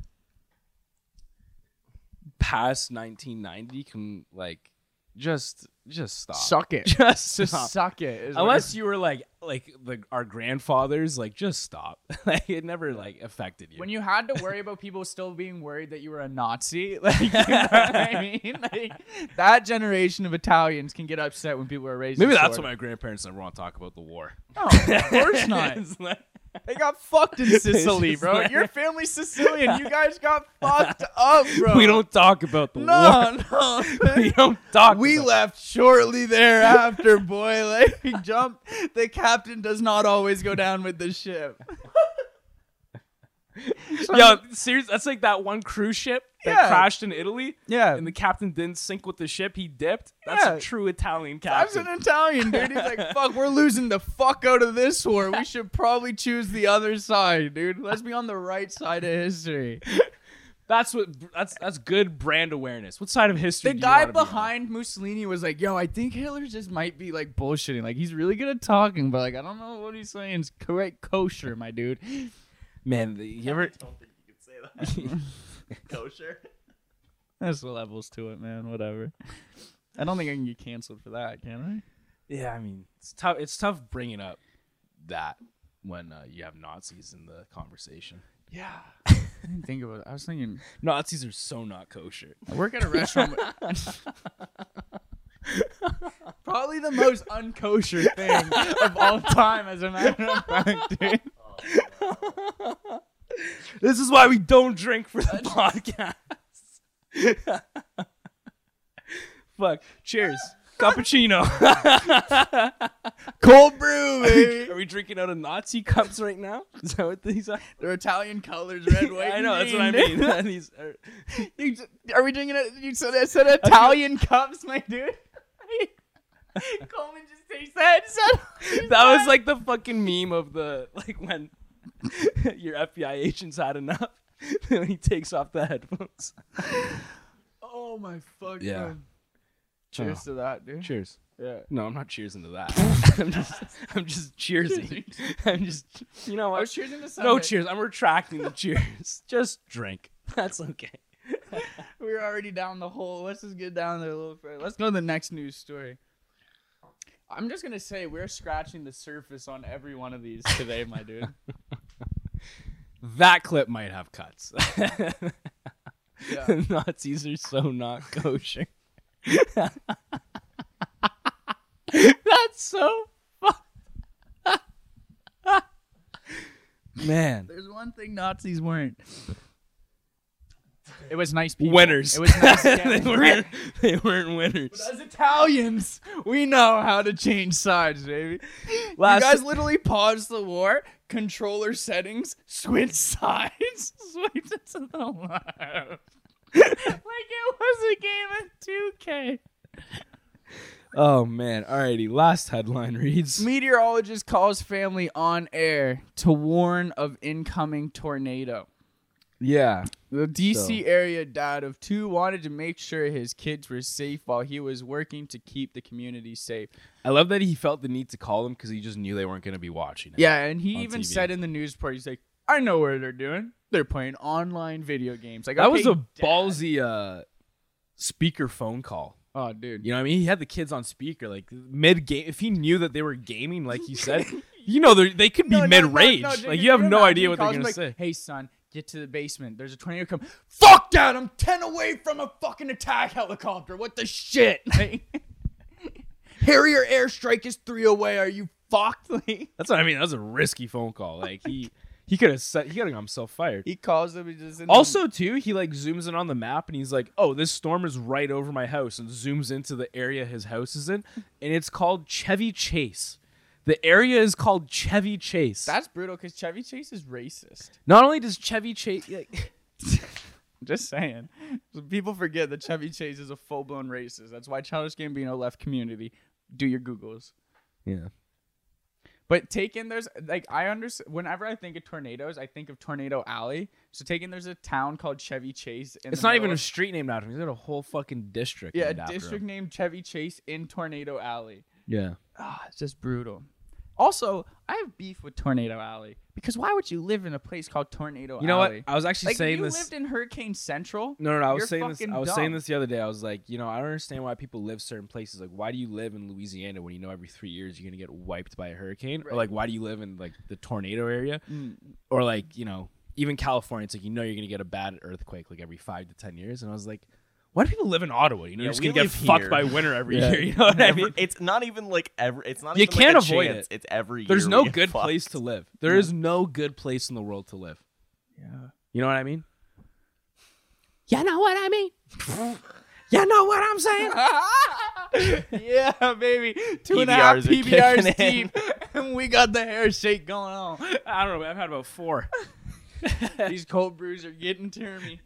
past 1990 can like just stop. suck it. Just Just stop. suck it. is what Unless you were like our grandfathers, like just stop. Like it never like affected you. when you had to worry about people still being worried that you were a Nazi, like, you know what I mean? Like, that generation of Italians can get upset when people are raised. Maybe the that's sword. why my grandparents never want to talk about the war. No, of course not. It's like- They got fucked in Sicily, just bro. like- Your family's Sicilian. You guys got fucked up, bro. we don't talk about the war. No. We don't talk. We about left shortly thereafter, boy. Like, we jumped. The captain does not always go down with the ship. Yo, seriously, that's like that one cruise ship that Yeah. crashed in Italy. Yeah. And the captain didn't sink with the ship. He dipped. That's Yeah. a true Italian I was captain. an Italian, dude. He's like, fuck, we're losing the fuck out of this war. We should probably choose the other side, dude. Let's be on the right side of history. That's good brand awareness. What side of history? The do you guy wanna be on? behind Mussolini was like, yo, I think Hitler just might be like bullshitting. Like, he's really good at talking, but like, I don't know what he's saying is correct kosher, my dude. Man, you ever? I don't think you could say that. Kosher. There's levels to it, man. Whatever. I don't think I can get canceled for that, can Yeah, I mean, it's tough. It's tough bringing up that when you have Nazis in the conversation. I? Yeah. I didn't think about it. I was thinking, Nazis are so not kosher. I work at a restaurant. Probably the most unkosher thing of all time, as a matter of fact, dude. This is why we don't drink for the podcast. Fuck. Cheers. Cappuccino. Cold brew, baby. Are we drinking out of Nazi cups right now? Is that what these are? They're Italian colors, red, white, I know, and that's what I green, mean. dude. These are- Are we drinking it? You said Italian cups, my dude. Coleman just takes that. that was like the fucking meme of the like when your FBI agent's had enough when he takes off the headphones. oh my fuck. Yeah. Man. Cheers to that, dude. Cheers. Yeah. No, I'm not cheersing to that. I'm just cheersing. I'm just, you know I what? was cheering to Sunday. No cheers. I'm retracting the cheers. Just drink. That's okay. We were already down the hole. Let's just get down there a little further. Let's go to the next news story. I'm just gonna say we're scratching the surface on every one of these today, my dude. That clip might have cuts. Yeah. Nazis are so not kosher. That's so man. There's one thing Nazis weren't. It was nice people. Winners. It was nice. they weren't winners. But as Italians, we know how to change sides, baby. Last- You guys literally paused the war, controller settings, switch sides, switch it to the left. Like it was a game of 2K. Oh man. Alrighty. Last headline reads. Meteorologist calls family on air to warn of incoming tornado. Yeah. The DC area dad of 2 wanted to make sure his kids were safe while he was working to keep the community safe. I love that he felt the need to call them because he just knew they weren't going to be watching it. Yeah, and he on even TV. said in the news report, he's like, I know what they're doing. They're playing online video games. Like, That was okay, a ballsy speaker phone call. Oh, dude. You know what I mean? He had the kids on speaker, like mid game. If he knew that they were gaming, like he said, you know, they could be mid rage. Like you have no idea what they're gonna say. Hey, son, get to the basement. There's a tornado coming. Fuck that! I'm 10 away from a fucking attack helicopter. What the shit? Like, Harrier airstrike is 3 away. Are you fucked? Like, That's what I mean. That was a risky phone call. Like he could have got himself fired. he calls them. He just Also, too, he like zooms in on the map and he's like, "Oh, this storm is right over my house," and zooms into the area his house is in, and it's called Chevy Chase. The area is called Chevy Chase. That's brutal because Chevy Chase is racist. Not only does Chevy Chase, Just saying. So people forget that Chevy Chase is a full-blown racist. That's why Childish Gambino left Community. Do your Googles. yeah, But there's like I understand. Whenever I think of tornadoes, I think of Tornado Alley. So there's a town called Chevy Chase. it's not even a street named after him. He's got a whole fucking district. a named after district him. named Chevy Chase in Tornado Alley. Yeah. Ah, it's just brutal. Also, I have beef with Tornado Alley because why would you live in a place called Tornado Alley? You know what? I was actually Like saying you this. lived in Hurricane Central. No, I was You're saying this. fucking I was dumb. saying this the other day. I was like, you know, I don't understand why people live certain places. Like, why do you live in Louisiana when you know every 3 years you're gonna get wiped by a hurricane? Or Right. like, why do you live in like the tornado area? Mm. Or like, you know, even California, it's like you know you're gonna get a bad earthquake like every 5 to 10 years. And I was like, why do people live in Ottawa? You know, Yeah, you're just we gonna get live fucked here. by winter every Yeah. year. You know what I mean? It's not even like ever. It's not. You even can't like a avoid chance. it. It's every. There's year no we get good fucked. place to live. There is no good place in the world to live. Yeah. You know what I mean? You know what I mean? You know what I'm saying? Yeah, baby. 2.5 PBRs are PBRs kicking deep, and we got the hair shake going on. I don't know. I've had about 4. These cold brews are getting to me.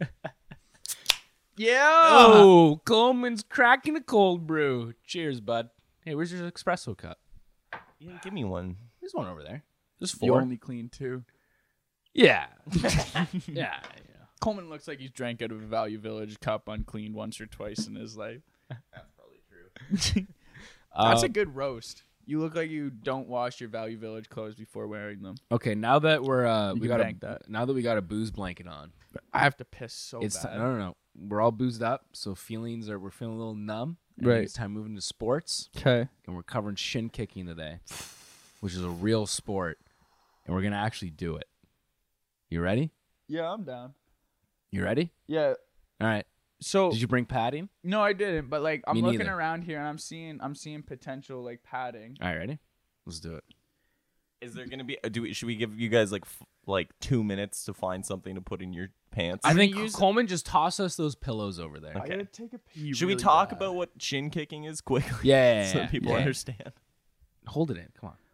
Yeah. Oh, Coleman's cracking a cold brew. Cheers, bud. Hey, where's your espresso cup? You didn't give me one. There's one over there. There's You 4. only clean 2. Yeah. Yeah. Coleman looks like he's drank out of a Value Village cup uncleaned once or twice in his life. That's probably true. That's a good roast. You look like you don't wash your Value Village clothes before wearing them. Okay, now that we're You we can got bank that. now that we got a booze blanket on, I have to piss so it's bad. no. We're all boozed up, so we're feeling a little numb. And Right. It's time moving to sports, Okay. and we're covering shin kicking today, which is a real sport, and we're gonna actually do it. You ready? Yeah, I'm down. You ready? Yeah. All right. So Did you bring padding? no, I didn't. But like, I'm Me looking neither. around here and I'm seeing potential like padding. All right, ready? Let's do it. Is there gonna be? Should we give you guys like 2 minutes to find something to put in your pants? I I'm think gonna use- Coleman just toss us those pillows over there. Okay. I gotta take a pee. Should we really talk bad. about what shin kicking is quickly? Yeah, so people yeah. understand. Hold it in. Come on.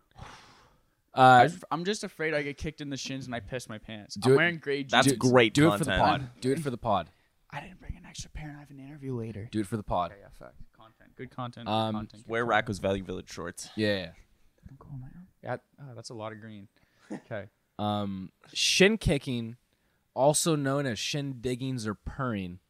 I'm just afraid I get kicked in the shins and I piss my pants. Do I'm it- wearing gray jeans. That's do, great Do it for the content. pod. Do it for the pod. I didn't bring an extra pair and I have an interview later. Do it for the pod. Okay, yeah, fuck. Content. Good content. Um, Good content. Wear Racco's Value Village shorts. Yeah. Cool, man. Yeah, that's a lot of green. Okay. Shin kicking, also known as shin diggings or purring,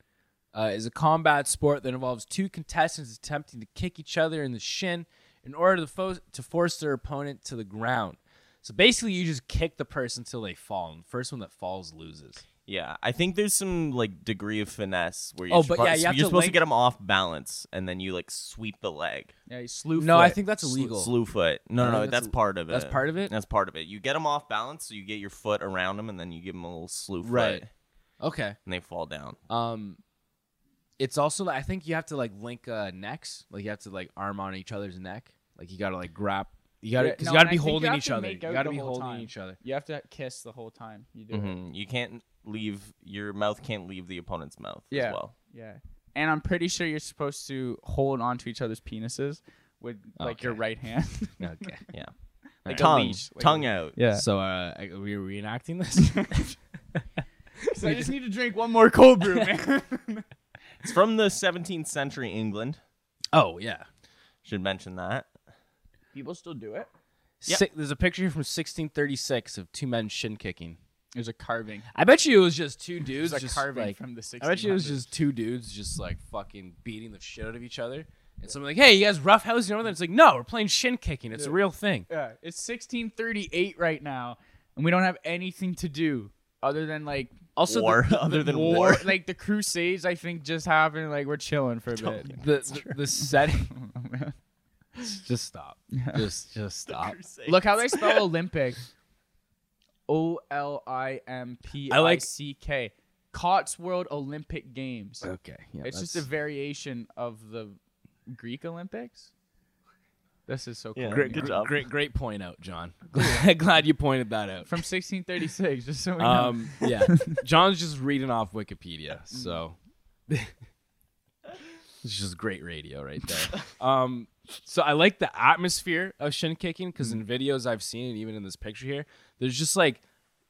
is a combat sport that involves two contestants attempting to kick each other in the shin in order to force their opponent to the ground. So basically, you just kick the person until they fall, and the first one that falls loses. Yeah, I think there's some like degree of finesse where Oh, but yeah, you have you're to supposed to link- get them off balance, and then you like sweep the leg. Yeah, you slew. No, I foot. think that's illegal. Slew foot. No, I no, think that's part of it. That's part of it? That's part of it. You get them off balance, so you get your foot around them, and then you give them a little slew foot, Right. Okay. and they fall down. It's also I think you have to like link necks. Like you have to like arm on each other's neck. Like you gotta like grab. You gotta because no, you gotta and be I think you holding have each to other. make You out gotta the be whole holding time. each other. You have to kiss the whole time you do it. You can't leave your mouth can't leave the opponent's mouth Yeah. as well. Yeah, and I'm pretty sure you're supposed to hold onto each other's penises with like your Okay. right hand. Okay. Yeah, Like a tongue, leash, like tongue a- out. Yeah. So we were reenacting this. So I just need to drink one more cold brew, man. It's from the 17th century England. Oh yeah. Should mention that. People still do it. Yep. There's a picture here from 1636 of two men shin kicking. There's a carving. I bet you it was just two dudes. There's a just carving like, from the 1600s. I bet you it was just two dudes just like fucking beating the shit out of each other. And someone like, hey, you guys roughhousing over there? It's like, no, we're playing shin kicking. It's a real thing. Yeah, it's 1638 right now, and we don't have anything to do other than like Also, War, other than war. war. Like the Crusades, I think just happened. Like we're chilling for a bit. the setting. Just stop. Just stop. Look how they spell Olympic. Olympick. Cotswold Olympic Games. Okay. Yeah, It's just a variation of the Greek Olympics. This is so cool. Yeah. great, Good job. Great point out, John. Glad you pointed that out. From 1636, just so we know. Yeah. John's just reading off Wikipedia, so it's just great radio right there. So I like the atmosphere of shin kicking because in videos I've seen, and even in this picture here, there's just like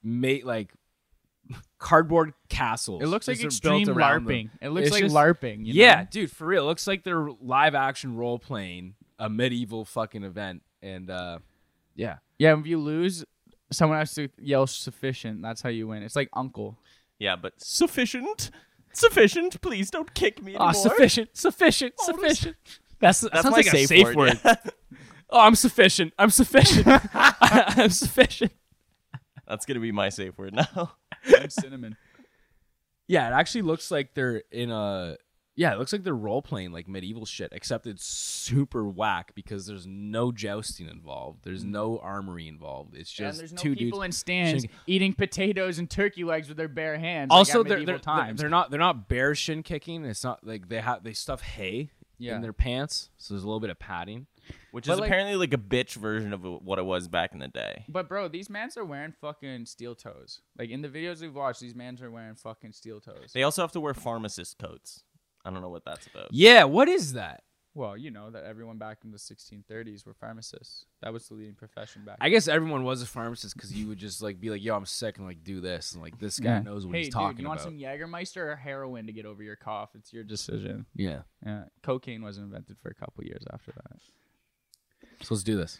cardboard castles. It looks like just built extreme around them. LARPing. It looks It's like just- LARPing. You Yeah, know? dude, for real. It looks like they're live action role playing a medieval fucking event, and yeah. Yeah, if you lose, someone has to yell sufficient. That's how you win. It's like Uncle. Yeah, but sufficient. Please don't kick me anymore. Sufficient. That sounds my like a safe word. yeah. Oh, I'm sufficient. I'm sufficient. I'm sufficient. That's gonna be my safe word now. And cinnamon. Yeah, it actually looks like they're in a. Yeah, it looks like they're role playing like medieval shit, except it's super whack because there's no jousting involved. There's no armory involved. It's And just there's no two people dudes. in stands shin- eating potatoes and turkey legs with their bare hands. Also, like at medieval times. they're not bear shin kicking. It's not like they stuff hay in their pants, so there's a little bit of padding. Which But, is like- apparently like a bitch version of what it was back in the day. But bro, these mans are wearing fucking steel toes. Like in the videos we've watched, these mans are wearing fucking steel toes. They also have to wear pharmacist coats. I don't know what that's about. Yeah, what is that? Well, you know that everyone back in the 1630s were pharmacists. That was the leading profession back. I guess everyone was a pharmacist because you would just like be like, "Yo, I'm sick," and like do this, and like this guy Yeah. knows what Hey, he's talking dude, you want about. some Jägermeister or heroin to get over your cough? It's your decision. Yeah. Yeah, cocaine was invented for a couple years after that. So let's do this.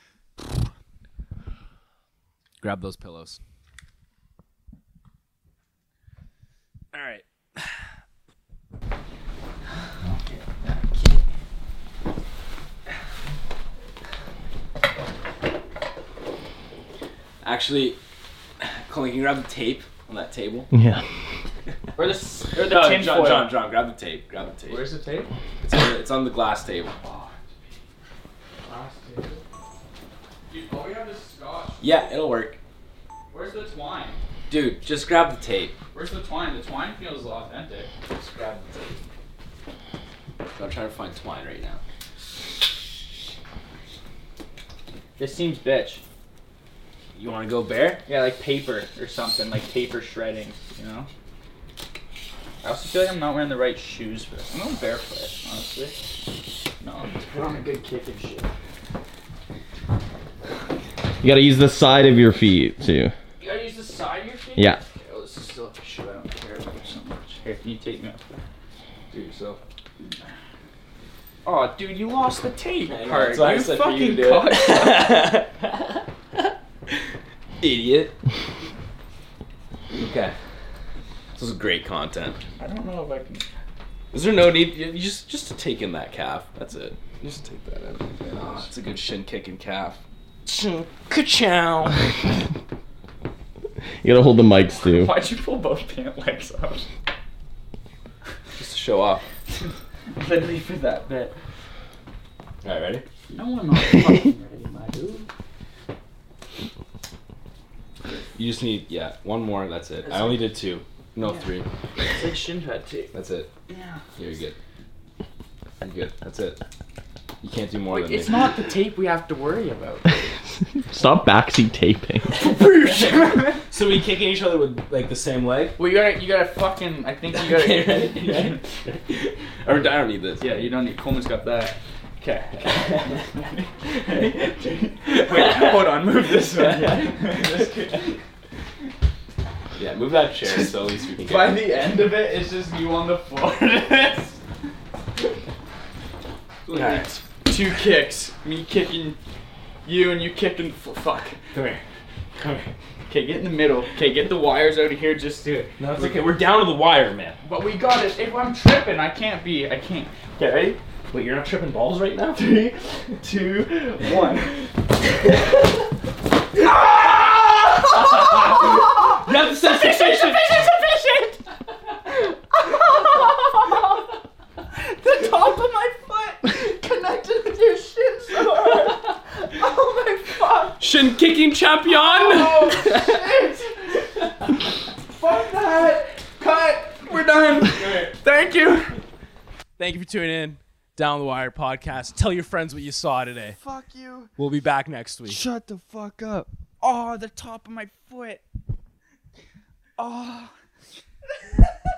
Grab those pillows. All right. Actually, Colin, can you grab the tape on that table? Yeah. Or the John, grab the tape. Grab the tape. Where's the tape? It's on the glass table. Dude, all we have is scotch. Yeah, it'll work. Where's the twine? Dude, just grab the tape. Where's the twine? The twine feels authentic. Just grab the tape. I'm trying to find twine right now. This seems bitch. You want to go bare? Yeah, like paper or something, like paper shredding, you know? I also feel like I'm not wearing the right shoes for this. I'm going barefoot, honestly. No, I'm just put on a good kick and shit. You gotta use the side of your feet too. You gotta use the side of your feet? Yeah. Okay, well, this is still a shoe I don't care about so much. Here, can you take me up? Do yourself. Oh, dude, you lost the tape part. that's why I You said for you to fucking do it. Idiot. Okay. This is great content. I don't know if I can. Is there no need? You just to take in that calf. That's it. Just take that in. Oh, it's a good shin kicking calf. Ka-chow. You gotta hold the mics too. Why'd you pull both pant legs up? Just to show off. Literally for that bit. All right, ready? No, I'm not fucking ready, my dude. You just need one more. That's it. I only did 2. No, 3. It's like shin pad tape. That's it. Yeah. You're good. You're good. That's it. You can't do more Wait, than it's me. not the tape we have to worry about. Stop backseat taping. So we kicking each other with like the same leg? Well, you gotta fucking. I think you gotta. Ready? Or I don't need this. Yeah, you don't need. Coleman's got that. Okay. Wait, hold on. Move this way. Yeah, move that chair so at least we can get. By the end of it, it's just you on the floor. Alright. 2 kicks. Me kicking you and you kicking. Fuck. Come here. Come here. Okay, get in the middle. Okay, get the wires out of here. Just do it. No, it's okay. We're down to the wire, man. But we got it. If I'm tripping, I can't. Okay, ready? Wait, you're not tripping balls right now? 3, 2, 1. That's sufficient. The top of my foot connected with your shin so hard. Oh my fuck. Shin kicking champion. Oh shit. Fuck that. Cut. We're done. Thank you. Thank you for tuning in. Down the Wire podcast. Tell your friends what you saw today. Fuck you. We'll be back next week. Shut the fuck up. Oh, the top of my foot. Oh.